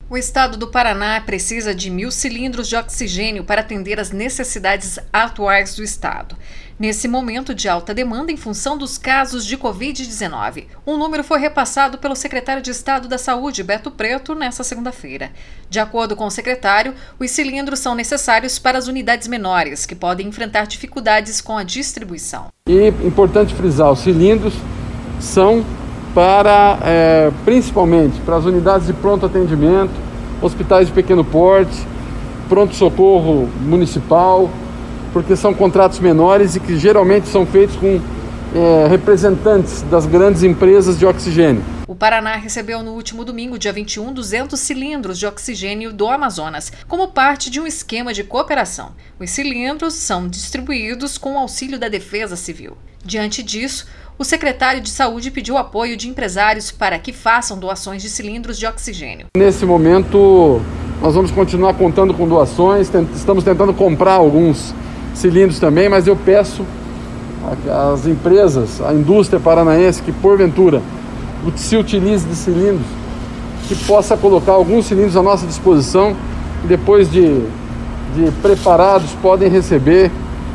O estado do Paraná precisa de 1.000 cilindros de oxigênio para atender às necessidades atuais do estado. Nesse momento de alta demanda em função dos casos de Covid-19, um número foi repassado pelo secretário de Estado da Saúde, Beto Preto, nesta segunda-feira. De acordo com o secretário, os cilindros são necessários para as unidades menores, que podem enfrentar dificuldades com a distribuição. E importante frisar, os cilindros são para, principalmente, para as unidades de pronto atendimento, hospitais de pequeno porte, pronto-socorro municipal, porque são contratos menores e que geralmente são feitos com representantes das grandes empresas de oxigênio. O Paraná recebeu no último domingo, dia 21, 200 cilindros de oxigênio do Amazonas, como parte de um esquema de cooperação. Os cilindros são distribuídos com o auxílio da Defesa Civil. Diante disso, o secretário de Saúde pediu apoio de empresários para que façam doações de cilindros de oxigênio. Nesse momento, nós vamos continuar contando com doações, estamos tentando comprar alguns cilindros também, mas eu peço às empresas, à indústria paranaense que porventura se utilize de cilindros, que possa colocar alguns cilindros à nossa disposição e depois de preparados podem receber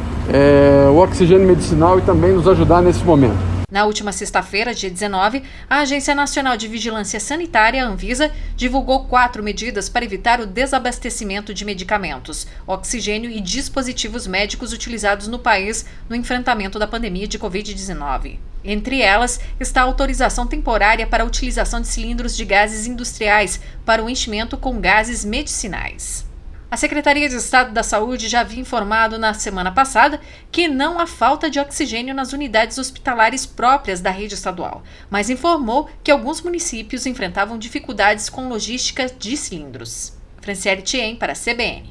o oxigênio medicinal e também nos ajudar nesse momento. Na última sexta-feira, dia 19, a Agência Nacional de Vigilância Sanitária, Anvisa, divulgou 4 medidas para evitar o desabastecimento de medicamentos, oxigênio e dispositivos médicos utilizados no país no enfrentamento da pandemia de Covid-19. Entre elas está a autorização temporária para a utilização de cilindros de gases industriais para o enchimento com gases medicinais. A Secretaria de Estado da Saúde já havia informado na semana passada que não há falta de oxigênio nas unidades hospitalares próprias da rede estadual, mas informou que alguns municípios enfrentavam dificuldades com logística de cilindros. Franciele Thiem para a CBN.